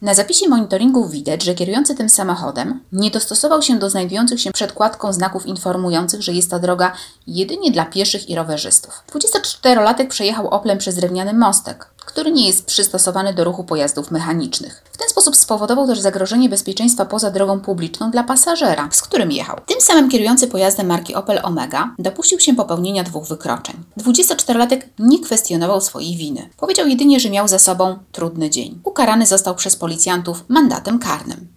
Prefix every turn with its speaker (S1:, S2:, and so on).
S1: Na zapisie monitoringu widać, że kierujący tym samochodem nie dostosował się do znajdujących się przed kładką znaków informujących, że jest to droga jedynie dla pieszych i rowerzystów. 24-latek przejechał Oplem przez drewniany mostek, który nie jest przystosowany do ruchu pojazdów mechanicznych. W ten sposób spowodował też zagrożenie bezpieczeństwa poza drogą publiczną dla pasażera, z którym jechał. Tym samym kierujący pojazdem marki Opel Omega dopuścił się popełnienia 2 wykroczeń. 24-latek nie kwestionował swojej winy. Powiedział jedynie, że miał za sobą trudny dzień. Ukarany został przez policjantów mandatem karnym.